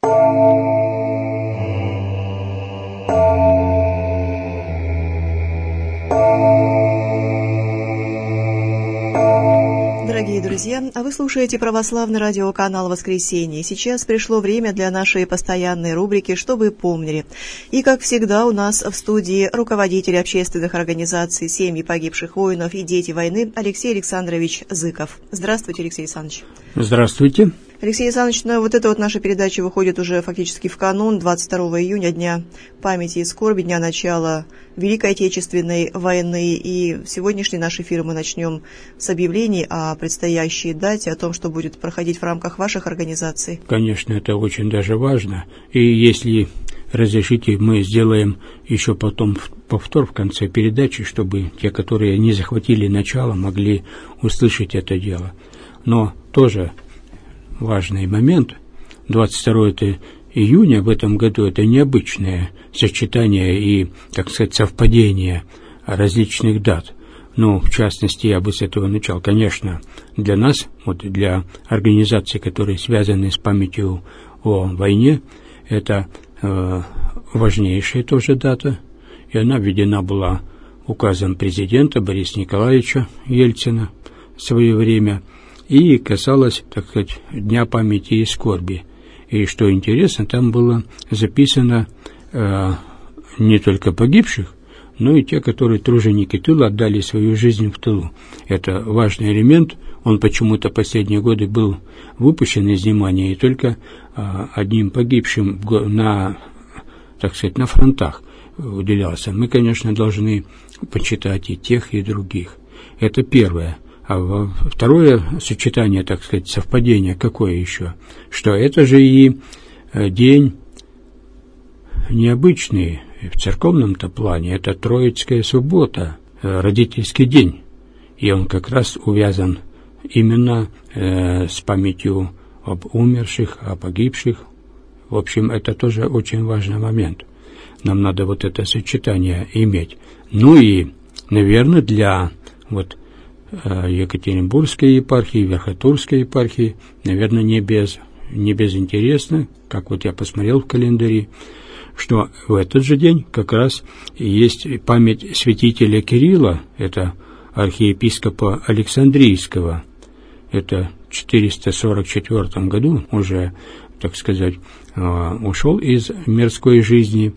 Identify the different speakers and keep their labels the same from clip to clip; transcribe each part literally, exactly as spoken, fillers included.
Speaker 1: Дорогие друзья, вы слушаете православный радиоканал «Воскресенье». Сейчас пришло время для нашей постоянной рубрики «Что вы помнили?». И, как всегда, у нас в студии руководитель общественных организаций «Семьи погибших воинов» и «Дети войны» Алексей Александрович Зыков. Здравствуйте, Алексей Александрович.
Speaker 2: Здравствуйте.
Speaker 1: Алексей Александрович, ну, вот эта вот наша передача выходит уже фактически в канун двадцать второго июня, Дня памяти и скорби, дня начала Великой Отечественной войны. И сегодняшний наш эфир мы начнем с объявлений о предстоящей дате, о том, что будет проходить в рамках ваших организаций.
Speaker 2: Конечно, это очень даже важно. И если разрешите, мы сделаем еще потом повтор в конце передачи, чтобы те, которые не захватили начало, могли услышать это дело. Но тоже важный момент. двадцать второго июня в этом году это необычное сочетание и, так сказать, совпадение различных дат. Ну, в частности, я бы с этого начал. Конечно, для нас, вот для организаций, которые связаны с памятью о войне, это э, важнейшая тоже дата, и она введена была указом президента Бориса Николаевича Ельцина в свое время, и касалась, так сказать, Дня памяти и скорби. И что интересно, там было записано э, не только погибших, но и те, которые труженики тыла отдали свою жизнь в тылу. Это важный элемент, он почему-то последние годы был выпущен из внимания, и только э, одним погибшим на, так сказать, на фронтах уделялся. Мы, конечно, должны почитать и тех, и других. Это первое. А второе сочетание, так сказать, совпадение какое еще? Что это же и день необычный в церковном-то плане. Это Троицкая суббота, родительский день. И он как раз увязан именно э, с памятью об умерших, о погибших. В общем, это тоже очень важный момент. Нам надо вот это сочетание иметь. Ну и, наверное, для вот Екатеринбургской епархии, Верхотурской епархии, наверное, не без, не безинтересно, как вот я посмотрел в календаре, что в этот же день как раз есть память святителя Кирилла, это архиепископа Александрийского, это в четыреста сорок четвёртом году уже, так сказать, ушел из мирской жизни,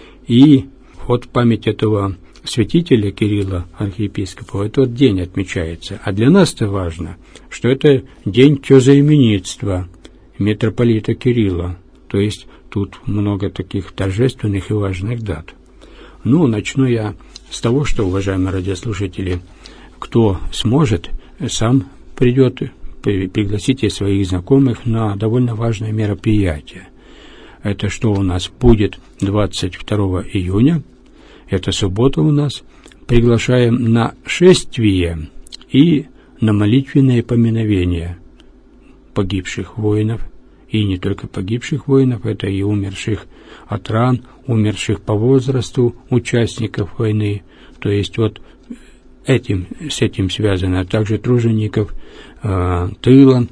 Speaker 2: и вот память этого святителя Кирилла, архиепископа, в этот день отмечается. А для нас-то важно, что это день тезаименитства митрополита Кирилла. То есть тут много таких торжественных и важных дат. Ну, начну я с того, что, уважаемые радиослушатели, кто сможет, сам придет, пригласите своих знакомых на довольно важное мероприятие. Это что у нас будет двадцать второго июня. Это суббота у нас. Приглашаем на шествие и на молитвенное поминовение погибших воинов. И не только погибших воинов, это и умерших от ран, умерших по возрасту участников войны. То есть вот этим, с этим связано, а также тружеников э, тыла,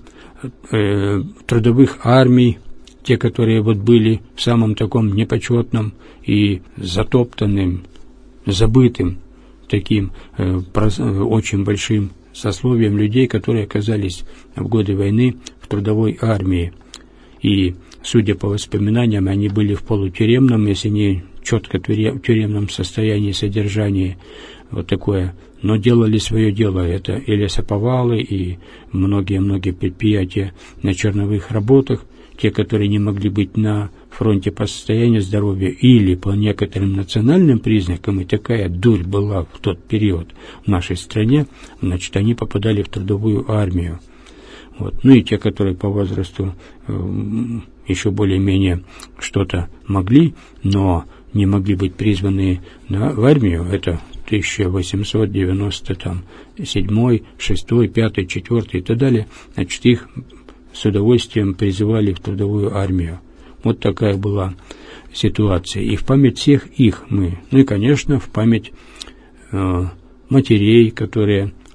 Speaker 2: э, трудовых армий, те, которые вот были в самом таком непочетном и затоптанным, забытым таким э, прос, очень большим сословием людей, которые оказались в годы войны в трудовой армии. И, судя по воспоминаниям, они были в полутюремном, если не четко в тюремном состоянии, содержании, вот такое, но делали свое дело. Это и лесоповалы, и многие-многие предприятия на черновых работах, те, которые не могли быть на фронте по состоянию здоровья или по некоторым национальным признакам, и такая дурь была в тот период в нашей стране, значит, они попадали в трудовую армию. Вот. Ну и те, которые по возрасту э, еще более-менее что-то могли, но не могли быть призваны на, в армию, это тысяча восемьсот девяносто седьмой, шестой, пятый, четвёртый и так далее, значит, их с удовольствием призывали в трудовую армию. Вот такая была ситуация. И в память всех их мы, ну и, конечно, в память э, матерей, которые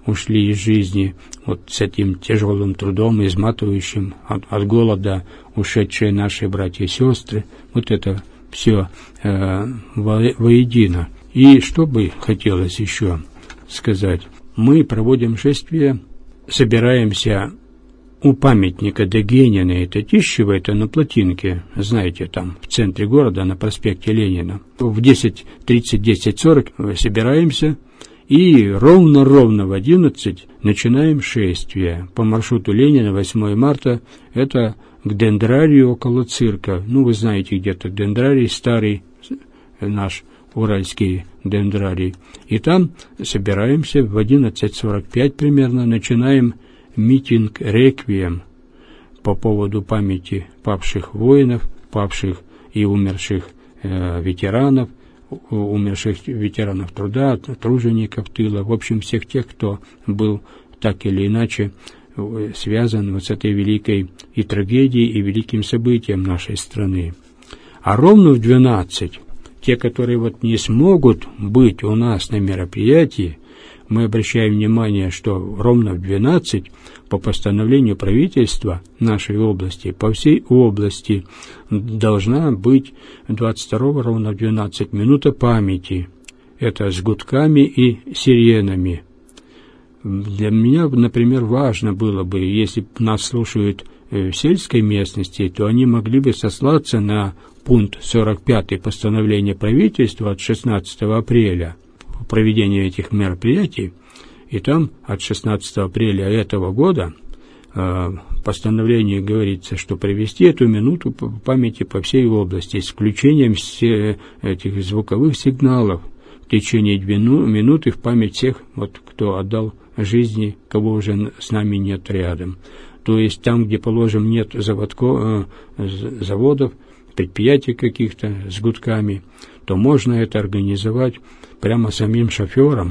Speaker 2: ушли из жизни вот с этим тяжелым трудом, изматывающим от, от голода ушедшие наши братья и сестры. Вот это все э, во, воедино. И что бы хотелось еще сказать? Мы проводим шествие, собираемся у памятника Дегенина и Татищева, это на Плотинке, знаете, там в центре города, на проспекте Ленина. В десять тридцать, десять сорок собираемся и ровно-ровно в одиннадцать начинаем шествие по маршруту Ленина, восьмое марта, это к дендрарию около цирка. Ну, вы знаете, где-то дендрарий, старый наш уральский дендрарий. И там собираемся в одиннадцать сорок пять примерно, начинаем митинг «Реквием» по поводу памяти павших воинов, павших и умерших э, ветеранов, умерших ветеранов труда, тружеников тыла, в общем, всех тех, кто был так или иначе связан вот с этой великой и трагедией, и великим событием нашей страны. А ровно в двенадцать, те, которые вот не смогут быть у нас на мероприятии, мы обращаем внимание, что ровно в двенадцать по постановлению правительства нашей области, по всей области должна быть двадцать второго ровно в двенадцать минута памяти. Это с гудками и сиренами. Для меня, например, важно было бы, если нас слушают в сельской местности, то они могли бы сослаться на пункт сорок пятый постановления правительства от шестнадцатого апреля проведения этих мероприятий, и там от шестнадцатого апреля этого года э, в постановлении говорится, что провести эту минуту памяти по всей области с включением все этих звуковых сигналов в течение две минуты в память всех, вот, кто отдал жизни, кого уже с нами нет рядом. То есть там, где, положим, нет заводко, э, заводов, предприятий каких-то с гудками, то можно это организовать прямо самим шофером.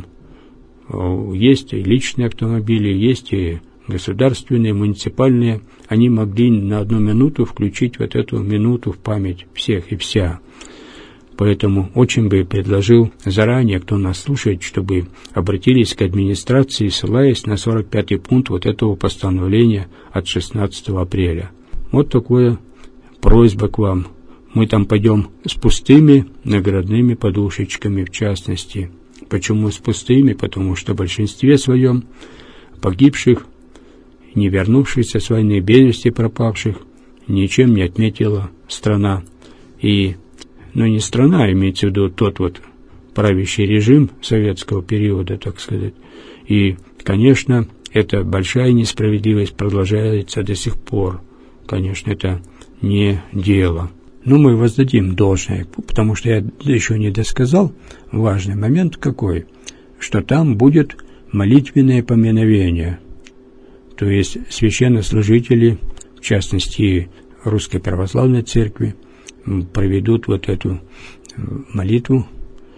Speaker 2: Есть и личные автомобили, есть и государственные, муниципальные. Они могли на одну минуту включить вот эту минуту в память всех и вся. Поэтому очень бы предложил заранее, кто нас слушает, чтобы обратились к администрации, ссылаясь на сорок пятый пункт вот этого постановления от шестнадцатого апреля. Вот такое просьба к вам. Мы там пойдем с пустыми наградными подушечками, в частности. Почему с пустыми? Потому что в большинстве своем погибших, не вернувшихся с войны, без вести пропавших, ничем не отметила страна. И, ну, не страна, имеется в виду тот вот правящий режим советского периода, так сказать. И, конечно, эта большая несправедливость продолжается до сих пор. Конечно, это не дело. Но мы воздадим должное, потому что я еще не досказал важный момент какой, что там будет молитвенное поминовение. То есть священнослужители, в частности Русской Православной Церкви, проведут вот эту молитву,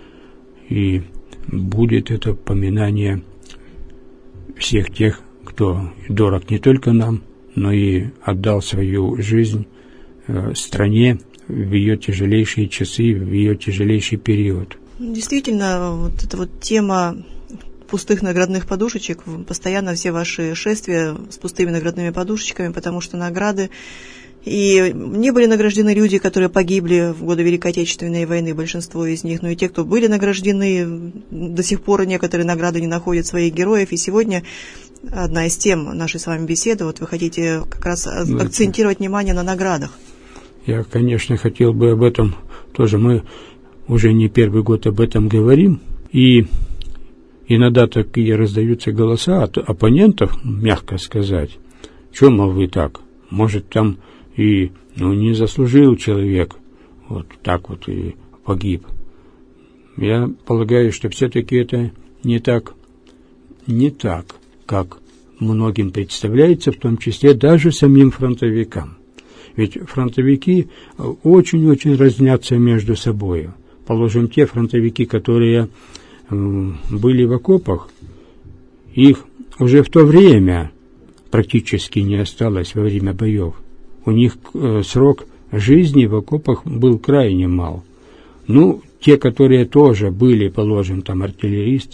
Speaker 2: и будет это поминание всех тех, кто дорог не только нам, но и отдал свою жизнь э, стране в ее тяжелейшие часы, в ее тяжелейший период.
Speaker 1: Действительно, вот эта вот тема пустых наградных подушечек, постоянно все ваши шествия с пустыми наградными подушечками, потому что награды, и не были награждены люди, которые погибли в годы Великой Отечественной войны, большинство из них, но и те, кто были награждены, до сих пор некоторые награды не находят своих героев, и сегодня одна из тем нашей с вами беседы, вот вы хотите как раз акцентировать внимание на наградах.
Speaker 2: Я, конечно, хотел бы об этом тоже. Мы уже не первый год об этом говорим. И иногда такие раздаются голоса от оппонентов, мягко сказать. Чё, мол, вы так? Может, там и ну, не заслужил человек. Вот так вот и погиб. Я полагаю, что все-таки это не так, не так, как многим представляется, в том числе даже самим фронтовикам. Ведь фронтовики очень-очень разнятся между собой. Положим, те фронтовики, которые э, были в окопах, их уже в то время практически не осталось во время боев. У них э, срок жизни в окопах был крайне мал. Ну, те, которые тоже были, положим, там артиллеристы,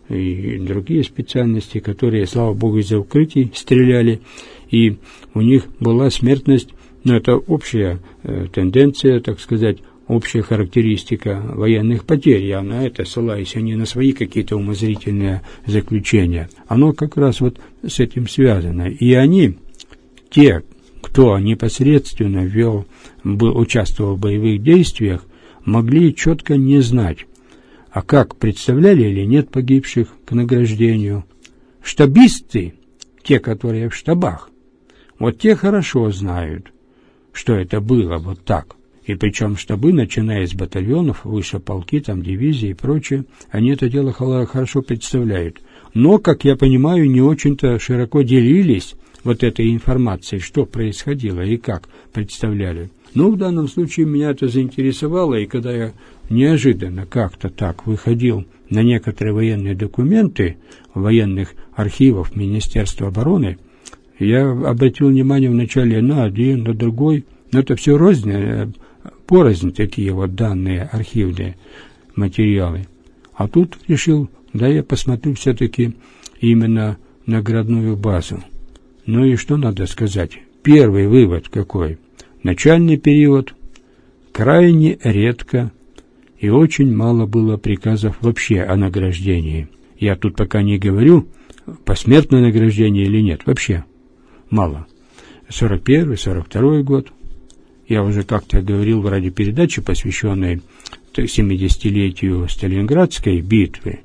Speaker 2: и другие специальности, которые, слава богу, из-за укрытий стреляли, и у них была смертность, ну, это общая э, тенденция, так сказать, общая характеристика военных потерь. Я на это ссылаюсь, а не на свои какие-то умозрительные заключения. Оно как раз вот с этим связано. И они, те, кто непосредственно вел, был, участвовал в боевых действиях, могли четко не знать, а как представляли или нет погибших к награждению. Штабисты, те, которые в штабах, вот те хорошо знают, что это было вот так. И причем штабы, начиная с батальонов, выше полки, там дивизии и прочее, они это дело хорошо представляют. Но, как я понимаю, не очень-то широко делились вот этой информацией, что происходило и как представляли. Ну, в данном случае меня это заинтересовало, и когда я неожиданно как-то так выходил на некоторые военные документы военных архивов Министерства обороны, я обратил внимание вначале на один, на другой, но это все рознь, порознь такие вот данные архивные материалы. А тут решил, да, я посмотрю все-таки именно наградную базу. Ну и что надо сказать? Первый вывод какой? Начальный период крайне редко и очень мало было приказов вообще о награждении. Я тут пока не говорю, посмертное награждение или нет, вообще мало. сорок первый, сорок второй год. Я уже как-то говорил в радиопередаче, посвященной семидесятилетию Сталинградской битвы,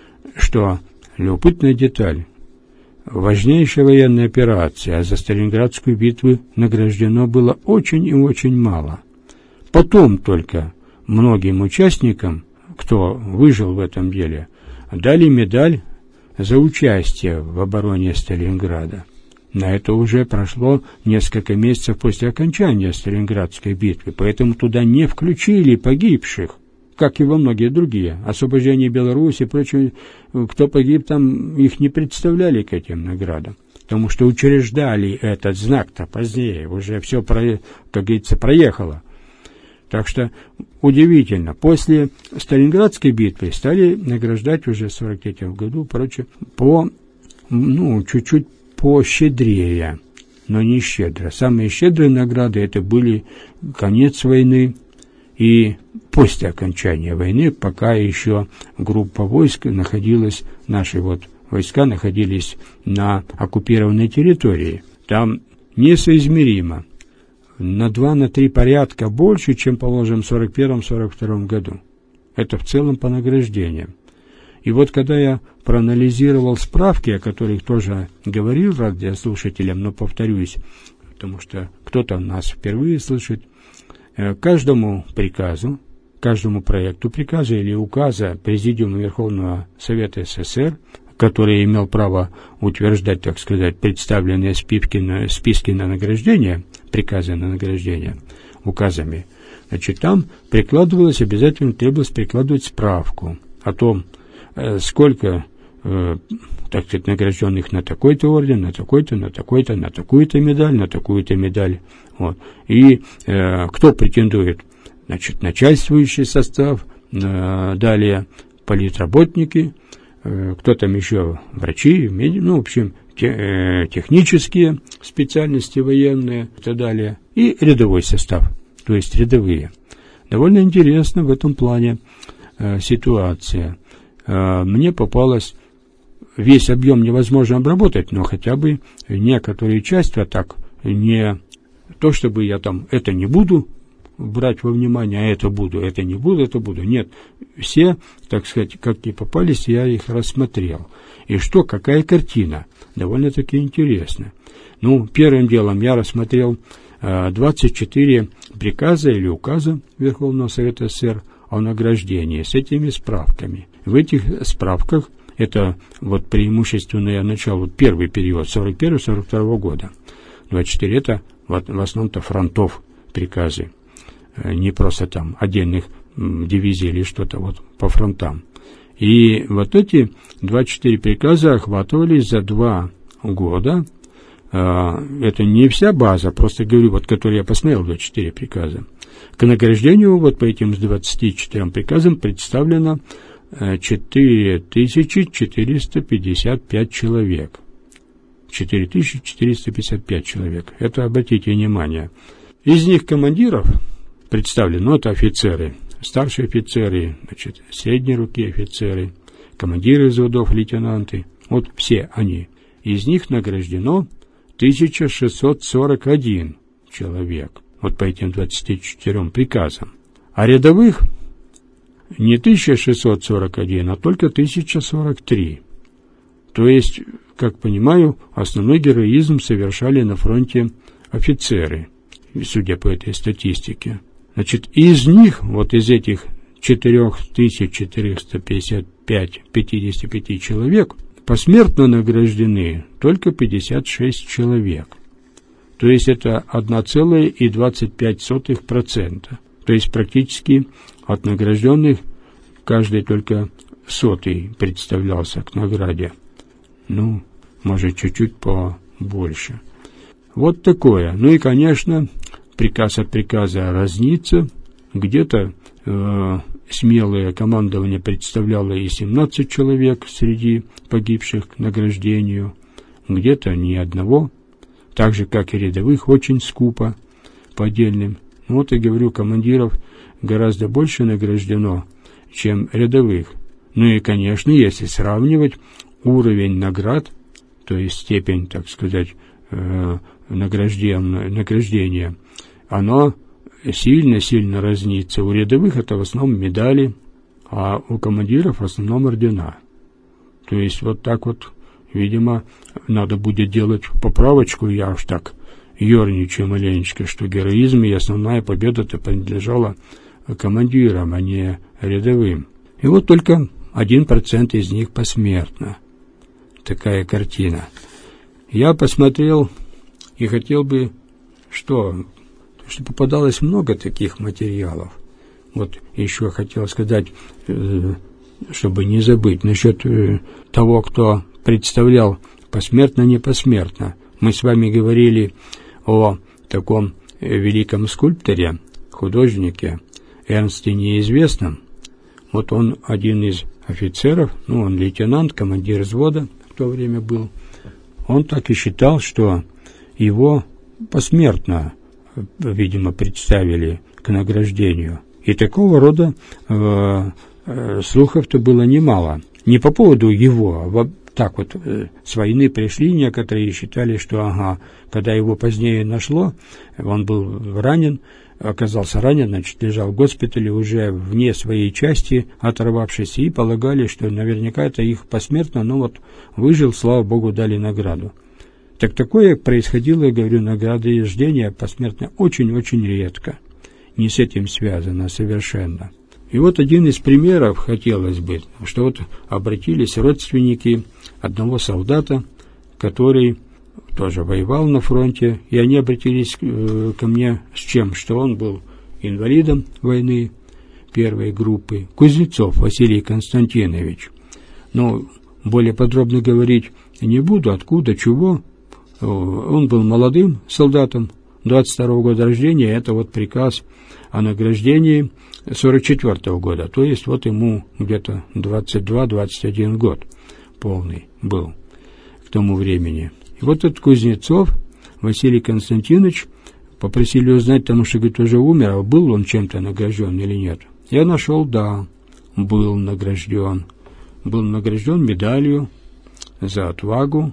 Speaker 2: что любопытная деталь. Важнейшая военная операция, а за Сталинградскую битву награждено было очень и очень мало. Потом только многим участникам, кто выжил в этом деле, дали медаль за участие в обороне Сталинграда. На это уже прошло несколько месяцев после окончания Сталинградской битвы, поэтому туда не включили погибших, как и во многие другие. Освобождение Беларуси и прочее, кто погиб там, их не представляли к этим наградам, потому что учреждали этот знак-то позднее, уже все, как говорится, проехало. Так что удивительно, после Сталинградской битвы стали награждать уже в сорок третьем году, прочее, по, ну, чуть-чуть пощедрее, но не щедро. Самые щедрые награды это были конец войны и после окончания войны, пока еще группа войск находилась, наши вот войска находились на оккупированной территории. Там несоизмеримо на два, на три порядка больше, чем, положим, в сорок первом — сорок втором году. Это в целом по награждениям. И вот когда я проанализировал справки, о которых тоже говорил радиослушателям, но повторюсь, потому что кто-то нас впервые слышит, каждому приказу, каждому проекту приказа или указа Президиума Верховного Совета СССР, который имел право утверждать, так сказать, представленные списки на, списки на награждение, приказы на награждение указами, значит, там прикладывалось, обязательно требовалось прикладывать справку о том, сколько, э, так сказать, награжденных на такой-то орден, на такой-то, на такой-то, на такую-то медаль, на такую-то медаль. Вот. И э, кто претендует? Значит, начальствующий состав, э, далее политработники, э, кто там еще, врачи, меди, ну, в общем, те, э, технические специальности военные и так далее, и рядовой состав, то есть рядовые. Довольно интересно в этом плане э, ситуация. Мне попалось, весь объем невозможно обработать, но хотя бы некоторые части, а так не то, чтобы я там это не буду брать во внимание, а это буду, это не буду, это буду. Нет, все, так сказать, как и попались, я их рассмотрел. И что, какая картина? Довольно-таки интересно. Ну, первым делом я рассмотрел двадцать четыре приказа или указа Верховного Совета СССР о награждении с этими справками. В этих справках, это вот преимущественное начало, вот первый период, сорок первого — сорок второго года, двадцать четыре это в, в основном-то фронтов приказы, не просто там отдельных дивизий или что-то вот по фронтам. И вот эти двадцать четыре приказа охватывались за два года. Это не вся база, просто говорю, вот, которую я посмотрел, двадцать четыре приказа. К награждению вот по этим двадцати четырем приказам представлено четыре тысячи четыреста пятьдесят пять человек. четыре тысячи четыреста пятьдесят пять человек. Это, обратите внимание. Из них командиров представлены, ну, это офицеры, старшие офицеры, значит, средней руки офицеры, командиры взводов, лейтенанты. Вот все они. Из них награждено тысяча шестьсот сорок один человек. Вот по этим двадцати четырем приказам. А рядовых не тысяча шестьсот сорок один, а только тысяча сорок три. То есть, как понимаю, основной героизм совершали на фронте офицеры, судя по этой статистике. Значит, из них, вот из этих четыре тысячи четыреста пятьдесят пять человек, посмертно награждены только пятьдесят шесть человек. То есть это одна целая двадцать пять сотых процента. То есть практически от награжденных каждый только сотый представлялся к награде. Ну, может, чуть-чуть побольше. Вот такое. Ну и, конечно, приказ от приказа разнится. Где-то э, смелое командование представляло и семнадцать человек среди погибших к награждению. Где-то ни одного. Так же, как и рядовых, очень скупо по отдельным. Вот и говорю, командиров гораздо больше награждено, чем рядовых. Ну и, конечно, если сравнивать уровень наград, то есть степень, так сказать, э, награждения, награждения, оно сильно-сильно разнится. У рядовых это в основном медали, а у командиров в основном ордена. То есть вот так вот, видимо, надо будет делать поправочку, я уж так ерничаю маленечко, что героизм и основная победа-то принадлежала командирам, а не рядовым. И вот только один процент из них посмертно. Такая картина. Я посмотрел и хотел бы, что, что попадалось много таких материалов. Вот еще хотел сказать, чтобы не забыть, насчет того, кто представлял посмертно, не посмертно. Мы с вами говорили о таком великом скульпторе, художнике Эрнсте Неизвестном. Вот он один из офицеров, ну, он лейтенант, командир взвода в то время был. Он так и считал, что его посмертно, видимо, представили к награждению. И такого рода э, э, слухов-то было немало. Не по поводу его, а так вот, э, с войны пришли некоторые и считали, что, ага, когда его позднее нашло, он был ранен, оказался ранен, значит, лежал в госпитале уже вне своей части, оторвавшись, и полагали, что наверняка это их посмертно, но вот выжил, слава Богу, дали награду. Так такое происходило, я говорю, награждение посмертно очень-очень редко. Не с этим связано совершенно. И вот один из примеров хотелось бы, что вот обратились родственники одного солдата, который тоже воевал на фронте, и они обратились э, ко мне с чем? Что он был инвалидом войны первой группы. Кузнецов Василий Константинович. Но более подробно говорить не буду, откуда, чего. Он был молодым солдатом, двадцать второго года рождения, это вот приказ о награждении сорок четвёртого года, то есть вот ему где-то двадцать два — двадцать один год полный был к тому времени. И вот этот Кузнецов Василий Константинович попросили узнать, потому что, говорит, уже умер, а был он чем-то награжден или нет. Я нашел, да, был награжден. Был награжден медалью за отвагу,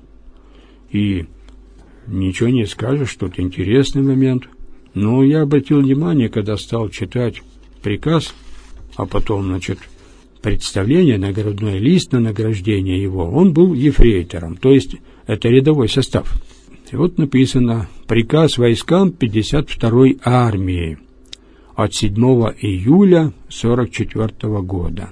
Speaker 2: и ничего не скажешь, тут интересный момент. Но я обратил внимание, когда стал читать приказ, а потом, значит, представление, наградной лист на награждение его, он был ефрейтором, то есть это рядовой состав. И вот написано: приказ войскам пятьдесят второй армии от седьмого июля сорок четвёртого года.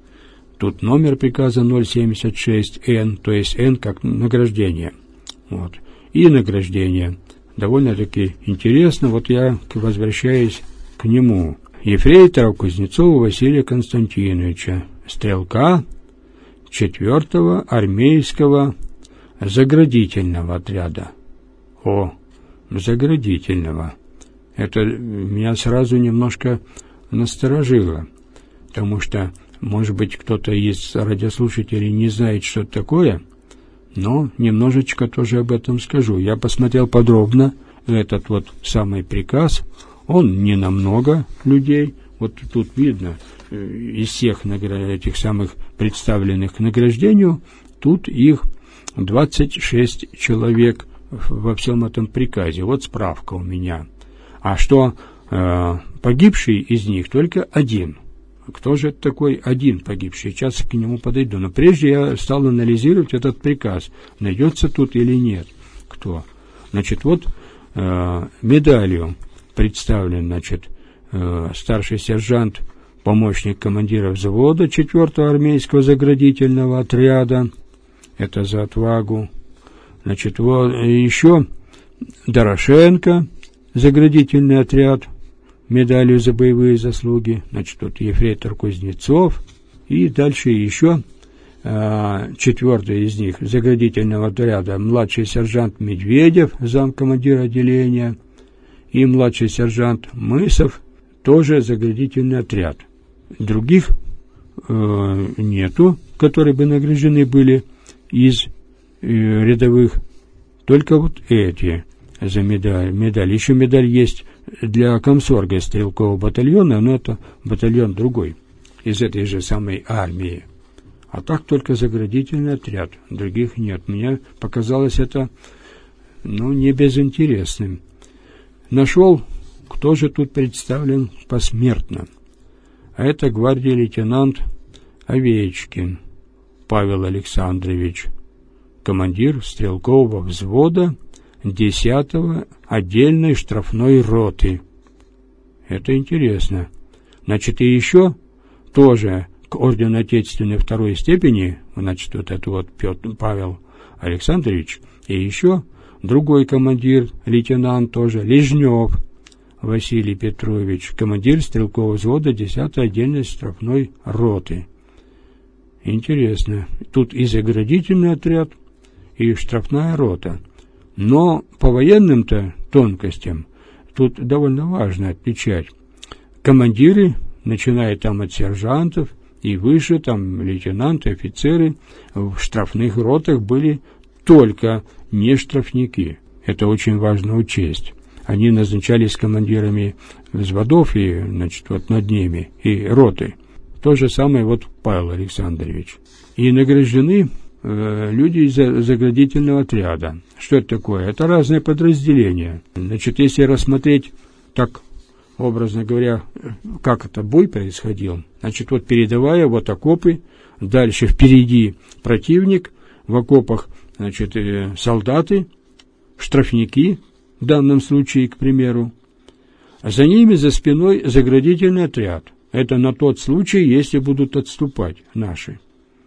Speaker 2: Тут номер приказа ноль семьдесят шесть эн, то есть Н как награждение. Вот. И награждение. Довольно-таки интересно, вот я возвращаюсь к нему. Ефрейтора Кузнецова Василия Константиновича, стрелка четвёртого армейского заградительного отряда. О, заградительного. Это меня сразу немножко насторожило, потому что Может быть, кто-то из радиослушателей не знает, что это такое, но немножечко тоже об этом скажу. Я посмотрел подробно этот вот самый приказ. Он не на много людей. Вот тут видно, из всех этих самых представленных к награждению, тут их двадцать шесть человек во всем этом приказе. Вот справка у меня. А что э, погибший из них только один. Кто же это такой один погибший? Сейчас к нему подойду. Но прежде я стал анализировать этот приказ. Найдется тут или нет. Кто? Значит, вот э, медалью представлен, значит, э, старший сержант, помощник командира взвода четвёртого армейского заградительного отряда. Это за отвагу. Значит, вот еще Дорошенко, заградительный отряд, медалью за боевые заслуги. Значит, тут ефрейтор Кузнецов. И дальше еще а, четвертый из них, заградительного отряда, младший сержант Медведев, замкомандира отделения, и младший сержант Мысов, тоже заградительный отряд. Других э, нету, которые бы награждены были из э, рядовых. Только вот эти за медаль. медаль. Еще медаль есть для комсорга стрелкового батальона, но это батальон другой, из этой же самой армии. А так только заградительный отряд, других нет. Мне показалось это, ну, не безинтересным. Нашел, кто же тут представлен посмертно. А это гвардии лейтенант Овечкин Павел Александрович, командир стрелкового взвода десятого отдельной штрафной роты. Это интересно. Значит, и еще тоже к ордену Отечественной второй степени, значит, вот это вот Петр, Павел Александрович, и еще другой командир, лейтенант тоже, Лежнев Василий Петрович, командир стрелкового взвода десятой отдельной штрафной роты. Интересно. Тут и заградительный отряд, и штрафная рота. Но по военным-то тонкостям тут довольно важно отличать. Командиры, начиная там от сержантов и выше, там лейтенанты, офицеры, в штрафных ротах были только не штрафники. Это очень важно учесть. Они назначались командирами взводов и, значит, вот над ними, и роты. То же самое вот Павел Александрович. И награждены э, люди из заградительного отряда. Что это такое? Это разные подразделения. Значит, если рассмотреть так, образно говоря, как это бой происходил, значит, вот передовая, вот окопы, дальше впереди противник, в окопах, значит, э, солдаты, штрафники, в данном случае, к примеру, а за ними, за спиной, заградительный отряд. Это на тот случай, если будут отступать наши,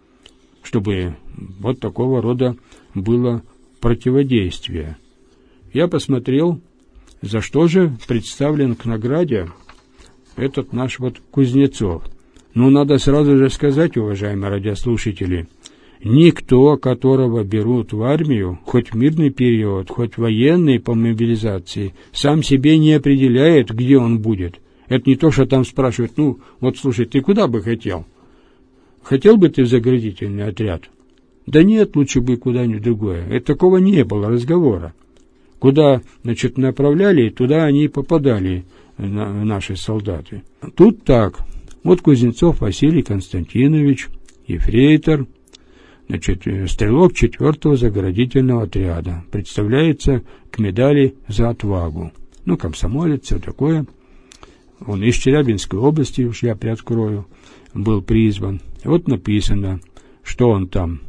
Speaker 2: чтобы вот такого рода было противодействие. Я посмотрел, за что же представлен к награде этот наш вот Кузнецов. Ну, надо сразу же сказать, уважаемые радиослушатели, никто, которого берут в армию, хоть в мирный период, хоть военный по мобилизации, сам себе не определяет, где он будет. Это не то, что там спрашивают, ну, вот слушай, ты куда бы хотел? Хотел бы ты в заградительный отряд? Да нет, лучше бы куда-нибудь другое. Это такого не было разговора. Куда, значит, направляли, туда они и попадали, на, наши солдаты. Тут так. Вот Кузнецов Василий Константинович, ефрейтор, значит, стрелок четвертого заградительного отряда. Представляется к медали за отвагу. Ну, комсомолец, все такое. Он из Челябинской области, уж я приоткрою, был призван. Вот написано, что он там.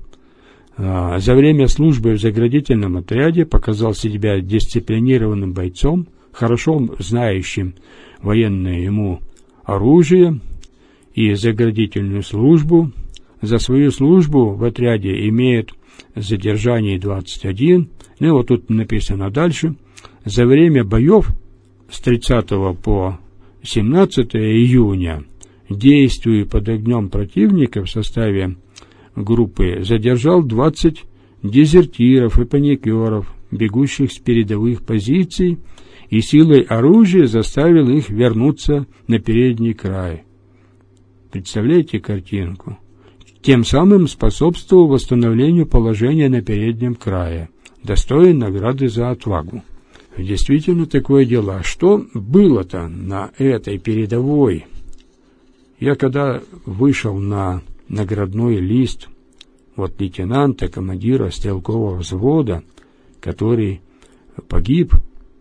Speaker 2: А, за время службы в заградительном отряде показал себя дисциплинированным бойцом, хорошо знающим военное ему оружие и заградительную службу. За свою службу в отряде имеет задержание двадцать один. Ну, вот тут написано дальше. За время боев с тридцатого по семнадцатого июня, действуя под огнем противника в составе группы, задержал двадцать дезертиров и паникеров, бегущих с передовых позиций, и силой оружия заставил их вернуться на передний край. Представляете картинку? Тем самым способствовал восстановлению положения на переднем крае, достоин награды за отвагу. Действительно такое дело. А что было-то на этой передовой? Я когда вышел на наградной лист вот лейтенанта, командира стрелкового взвода, который погиб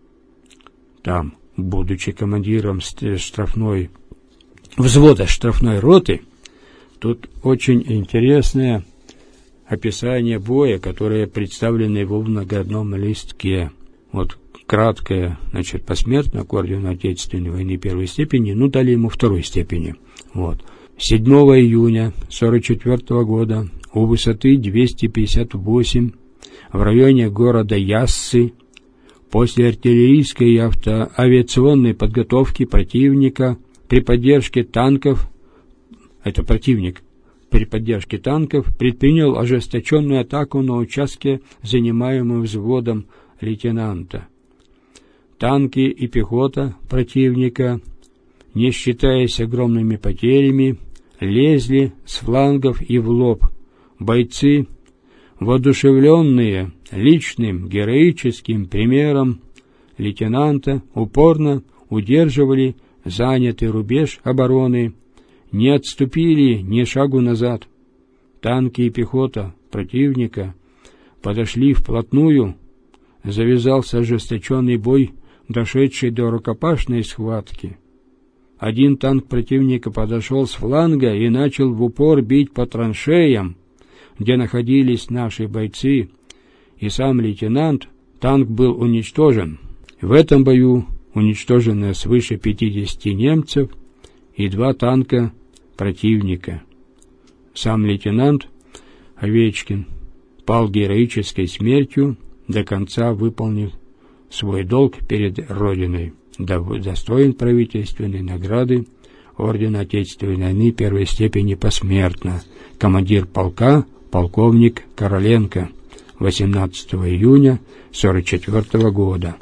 Speaker 2: там, будучи командиром штрафной взвода штрафной роты, тут очень интересное описание боя, которое представлено его в наградном листке. Вот краткое, значит, посмертно к ордену Отечественной войны первой степени, ну, дали ему второй степени. Вот. седьмого июня сорок четвёртого года у высоты двести пятьдесят восемь в районе города Яссы после артиллерийской и автоавиационной подготовки противника при поддержке танков, это противник, при поддержке танков предпринял ожесточенную атаку на участке, занимаемом взводом лейтенанта. Танки и пехота противника, не считаясь огромными потерями, лезли с флангов и в лоб. Бойцы, воодушевленные личным героическим примером лейтенанта, упорно удерживали занятый рубеж обороны, не отступили ни шагу назад. Танки и пехота противника подошли вплотную, завязался ожесточенный бой, дошедший до рукопашной схватки. Один танк противника подошел с фланга и начал в упор бить по траншеям, где находились наши бойцы, и сам лейтенант. Танк был уничтожен. В этом бою уничтожено свыше пятидесяти немцев и два танка противника. Сам лейтенант Овечкин пал героической смертью, до конца выполнив свой долг перед Родиной, достоин правительственной награды ордена Отечественной войны первой степени посмертно. Командир полка полковник Короленко, восемнадцатого июня сорок четвёртого года.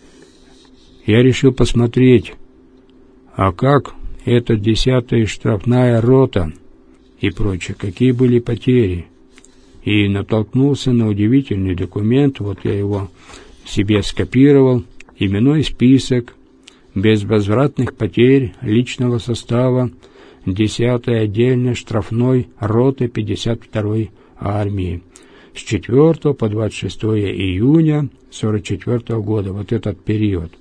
Speaker 2: Я решил посмотреть, а как эта десятая штрафная рота и прочее, какие были потери. И натолкнулся на удивительный документ, вот я его себе скопировал, именной список безвозвратных потерь личного состава десятой отдельной штрафной роты пятьдесят второй армии с четвёртого по двадцать шестое июня сорок четвёртого года, вот этот период.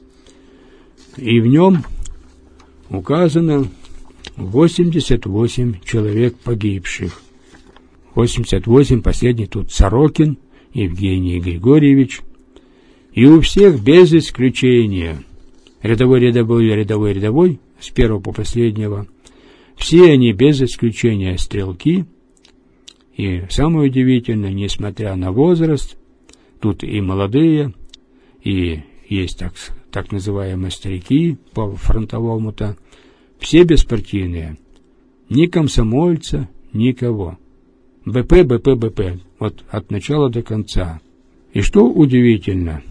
Speaker 2: И в нем указано восемьдесят восемь человек погибших. восемьдесят восемь, последний тут Сорокин Евгений Григорьевич. И у всех без исключения, рядовой, рядовой, рядовой, рядовой, с первого по последнего, все они без исключения стрелки. И самое удивительное, несмотря на возраст, тут и молодые, и есть так, так называемые старики по фронтовому-то, все беспартийные, ни комсомольца, никого. БП, БП, БП, вот от начала до конца. И что удивительно,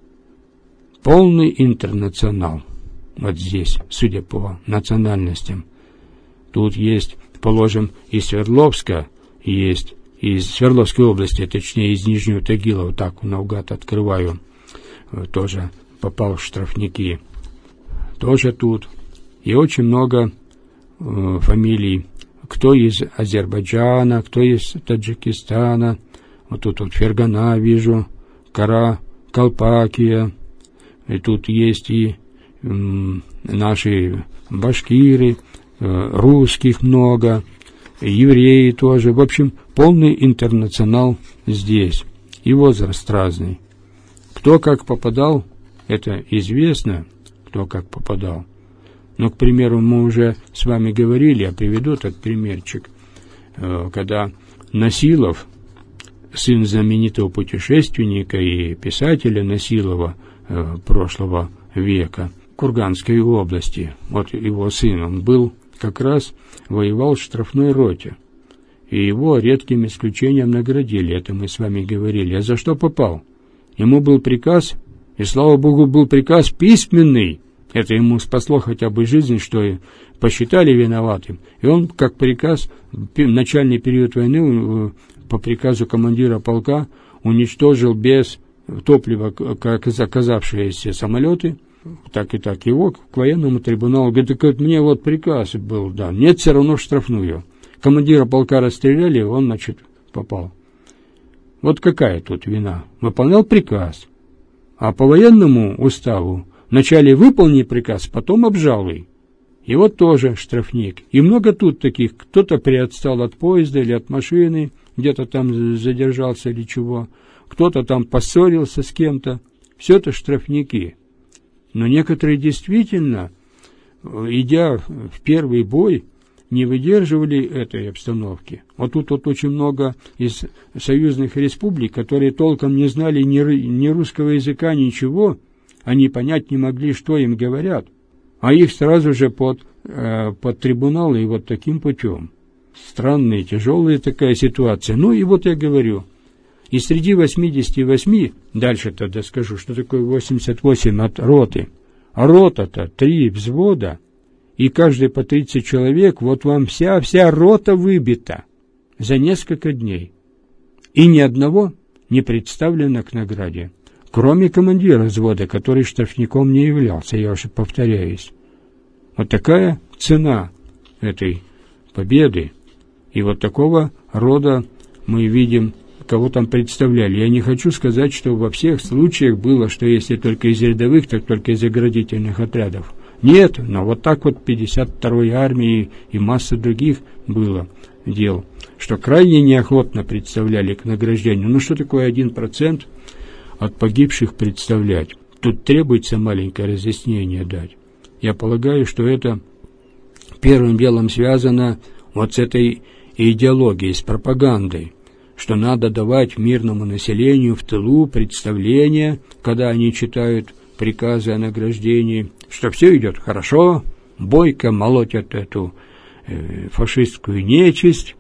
Speaker 2: полный интернационал, вот здесь, судя по национальностям. Тут есть, положим, из Свердловска, есть из Свердловской области, точнее из Нижнего Тагила, вот так наугад открываю, тоже попал в штрафники, тоже тут. И очень много э, фамилий, кто из Азербайджана, кто из Таджикистана, вот тут вот Фергана вижу, Кара, Калпакия, и тут есть и э, наши башкиры, э, русских много, евреи тоже, в общем, полный интернационал здесь, и возраст разный. Кто как попадал, это известно, кто как попадал. Но, к примеру, мы уже с вами говорили, я приведу этот примерчик, когда Насилов, сын знаменитого путешественника и писателя Насилова прошлого века, Курганской области, вот его сын, он был как раз, воевал в штрафной роте, и его редким исключением наградили, это мы с вами говорили. А за что попал? Ему был приказ, и, слава Богу, был приказ письменный, Это ему спасло хотя бы жизнь, что и посчитали виноватым. И он, как приказ, в начальный период войны, по приказу командира полка, уничтожил без топлива как оказавшиеся самолеты, так и так, его к военному трибуналу. Говорит, так мне вот приказ был дан. Нет, все равно в штрафную. Командира полка расстреляли, он, значит, попал. Вот какая тут вина? Выполнял приказ. А по военному уставу вначале выполни приказ, потом обжалуй. И вот тоже штрафник. И много тут таких. Кто-то приотстал от поезда или от машины, где-то там задержался или чего. Кто-то там поссорился с кем-то. Все это штрафники. Но некоторые действительно, идя в первый бой, не выдерживали этой обстановки. Вот тут вот очень много из союзных республик, которые толком не знали ни, ни русского языка, ничего, они понять не могли, что им говорят, а их сразу же под, э, под трибуналы и вот таким путем. Странная, тяжелая такая ситуация. Ну и вот я говорю, и среди восьмидесяти восьми, дальше тогда скажу, что такое восемьдесят восемь от роты, а рота-то три взвода, и каждый по тридцать человек, вот вам вся-вся рота выбита за несколько дней. И ни одного не представлено к награде, кроме командира взвода, который штрафником не являлся, я уже повторяюсь. Вот такая цена этой победы. И вот такого рода мы видим, кого там представляли. Я не хочу сказать, что во всех случаях было, что если только из рядовых, так только из заградительных отрядов. Нет, но вот так вот пятьдесят второй армии и масса других было дел, что крайне неохотно представляли к награждению. Ну что такое один процент от погибших представлять? Тут требуется маленькое разъяснение дать. Я полагаю, что это первым делом связано вот с этой идеологией, с пропагандой, что надо давать мирному населению в тылу представление, когда они читают приказы о награждении, что все идет хорошо, бойко молотят эту э, фашистскую нечисть,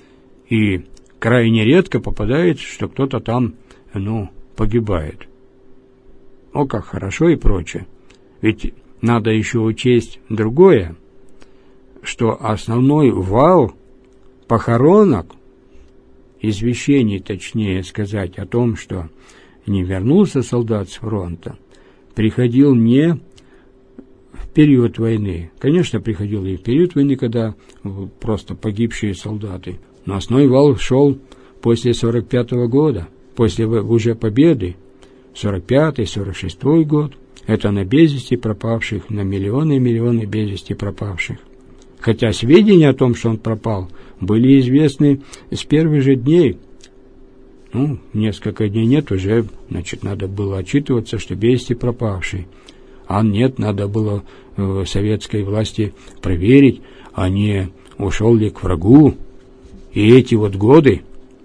Speaker 2: и крайне редко попадает, что кто-то там, ну, погибает. О, как хорошо и прочее. Ведь надо еще учесть другое, что основной вал похоронок, извещений, точнее сказать, о том, что не вернулся солдат с фронта, приходил не в период войны. Конечно, приходил и в период войны, когда просто погибшие солдаты. Но основной вал шел после сорок пятого года, после уже победы. сорок пятый, сорок шестой год. Это на без вести пропавших, на миллионы и миллионы без вести пропавших. Хотя сведения о том, что он пропал, были известны с первых же дней. Ну, несколько дней нет, уже, значит, надо было отчитываться, что без вести пропавший. А нет, надо было э, советской власти проверить, а не ушел ли к врагу. И эти вот годы,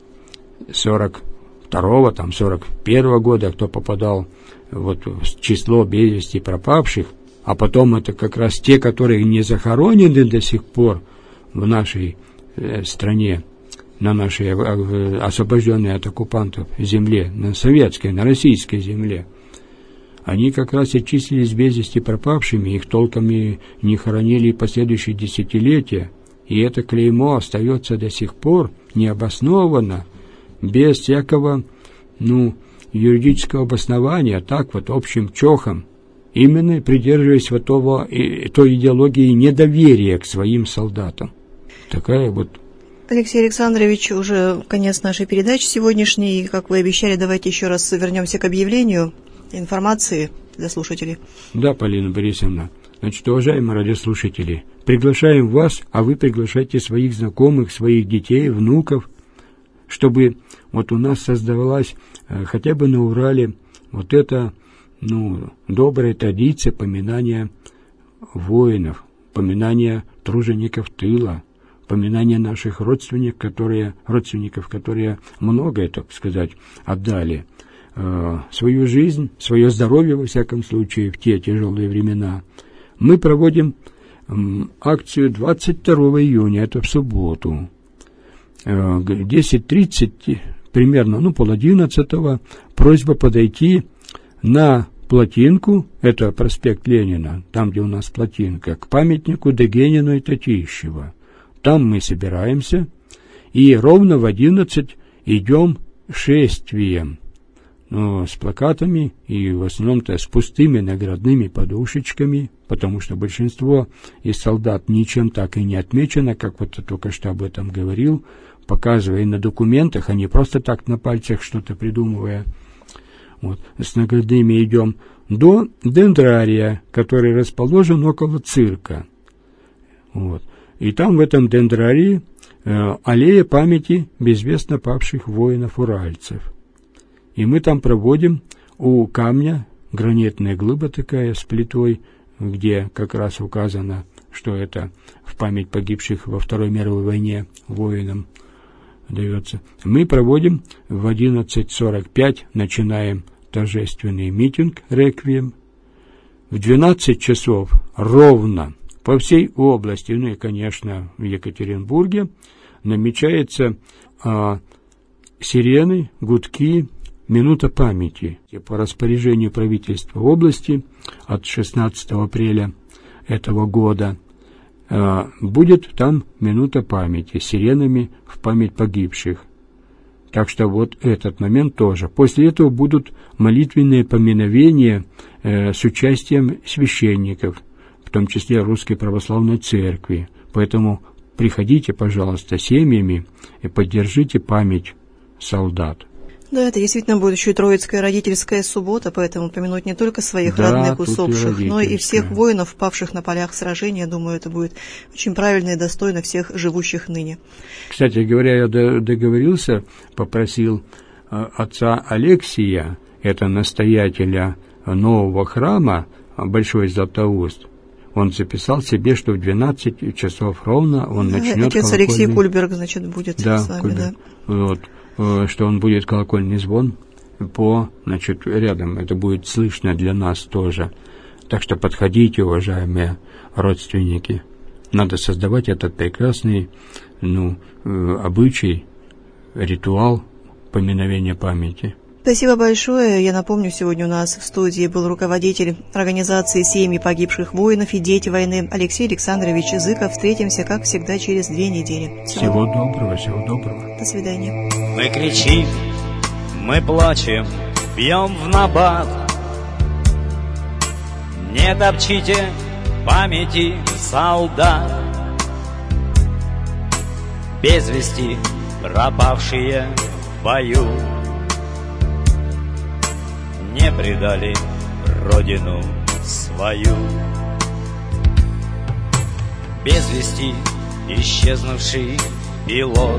Speaker 2: сорок второго, там, сорок первого года, кто попадал вот в число без вести пропавших, а потом это как раз те, которые не захоронены до сих пор в нашей э, стране, на нашей э, освобожденной от оккупантов земле, на советской, на российской земле, они как раз и числились без вести пропавшими, их толком и не хоронили и последующие десятилетия, и это клеймо остается до сих пор необоснованно, без всякого, ну, юридического обоснования, так вот общим чохом, именно придерживаясь вот того, и, той идеологии недоверия к своим солдатам. Такая вот.
Speaker 1: Алексей Александрович, уже конец нашей передачи сегодняшней. Как вы обещали, давайте еще раз вернемся к объявлению информации для слушателей.
Speaker 2: Да, Полина Борисовна. Значит, уважаемые радиослушатели, приглашаем вас, а вы приглашайте своих знакомых, своих детей, внуков, чтобы вот у нас создавалась э, хотя бы на Урале вот эта, ну, добрая традиция поминания воинов, поминания тружеников тыла, поминания наших родственников, которые, родственников, которые многое, так сказать, отдали э, свою жизнь, свое здоровье, во всяком случае, в те тяжелые времена. Мы проводим э, акцию двадцать второго июня, это в субботу, э, десять тридцать примерно, ну, пол одиннадцатого, просьба подойти на плотинку, это проспект Ленина, там, где у нас плотинка, к памятнику Дегенину и Татищева. Там мы собираемся и ровно в одиннадцать идем шествием. Ну, с плакатами и в основном-то с пустыми наградными подушечками, потому что большинство из солдат ничем так и не отмечено, как вот я только что об этом говорил, показывая на документах, а не просто так на пальцах что-то придумывая. Вот. С наградными идем до дендрария, который расположен около цирка. Вот. И там в этом дендрарии э, аллея памяти безвестно павших воинов-уральцев. И мы там проводим у камня, гранитная глыба такая с плитой, где как раз указано, что это в память погибших во Второй мировой войне воинам дается. Мы проводим в одиннадцать сорок пять, начинаем торжественный митинг «Реквием». В двенадцать часов ровно по всей области, ну и, конечно, в Екатеринбурге, намечается а, сирены, гудки, минута памяти. По распоряжению правительства области от шестнадцатого апреля этого года э, будет там минута памяти с сиренами в память погибших. Так что вот этот момент тоже. После этого будут молитвенные поминовения э, с участием священников, в том числе Русской Православной Церкви. Поэтому приходите, пожалуйста, семьями и поддержите память солдат.
Speaker 1: Да, это действительно будет еще и Троицкая родительская суббота, поэтому помянуть не только своих
Speaker 2: да,
Speaker 1: родных усопших, но и всех воинов, павших на полях сражения. Думаю, это будет очень правильно и достойно всех живущих ныне.
Speaker 2: Кстати говоря, я договорился, попросил отца Алексия, это настоятеля нового храма, Большой Златоуст, он записал себе, что в двенадцать часов ровно он да, начнет
Speaker 1: отец
Speaker 2: колокольный...
Speaker 1: Алексей Кульберг, значит, будет
Speaker 2: да,
Speaker 1: с вами,
Speaker 2: Кульберг.
Speaker 1: да.
Speaker 2: Вот. Что он будет колокольный звон по, значит, рядом. Это будет слышно для нас тоже. Так что подходите, уважаемые родственники. Надо создавать этот прекрасный, ну, обычай, ритуал поминовения памяти.
Speaker 1: Спасибо большое. Я напомню, сегодня у нас в студии был руководитель организации «Семьи погибших воинов и дети войны» Алексей Александрович Зыков. Встретимся, как всегда, через две недели.
Speaker 2: Всего, всего доброго, всего доброго.
Speaker 1: До свидания.
Speaker 3: Мы кричим, мы плачем, бьем в набат. Не топчите памяти солдат. Без вести пропавшие в бою не предали родину свою. Без вести исчезнувший пилот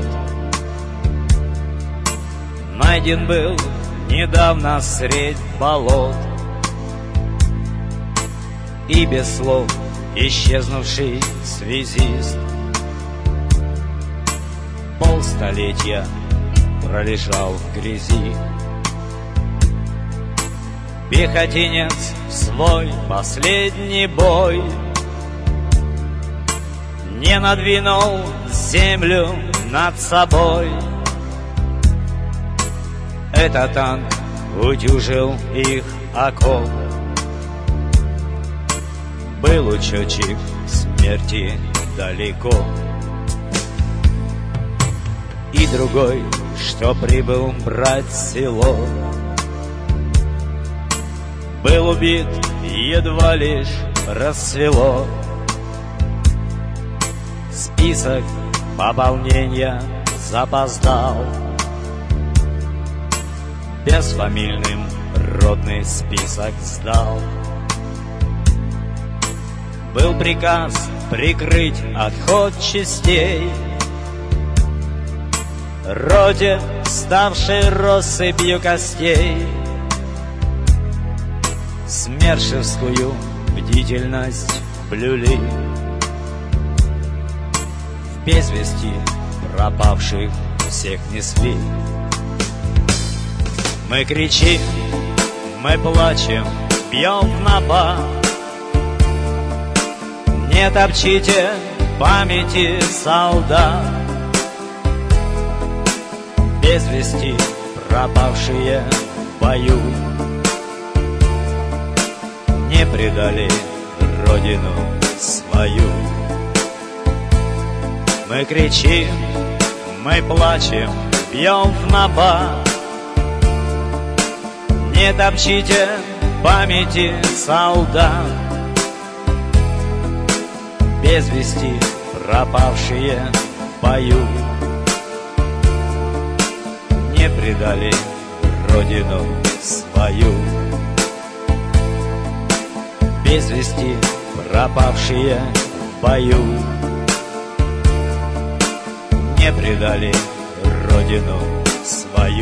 Speaker 3: найден был недавно средь болот. И без слов исчезнувший связист полстолетия пролежал в грязи. Пехотинец в свой последний бой не надвинул землю над собой. Этот танк утюжил их окоп. Был учетчик смерти далеко. И другой, что прибыл брать село, был убит, едва лишь рассвело. Список пополнения запоздал. Безфамильным родный список сдал. Был приказ прикрыть отход частей, роде, ставшей россыпью костей. Смершевскую бдительность блюли. В без вести пропавших всех несли. Мы кричим, мы плачем, бьем в набат. Не топчите памяти солдат. Без вести пропавшие в бою не предали родину свою. Мы кричим, мы плачем, бьем в набат. Не топчите памяти солдат, без вести пропавшие в бою. Не предали родину свою, без вести пропавшие в бою. Не предали родину свою,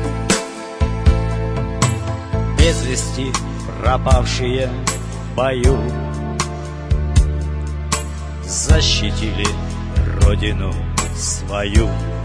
Speaker 3: без вести пропавшие в бою. Защитили родину свою.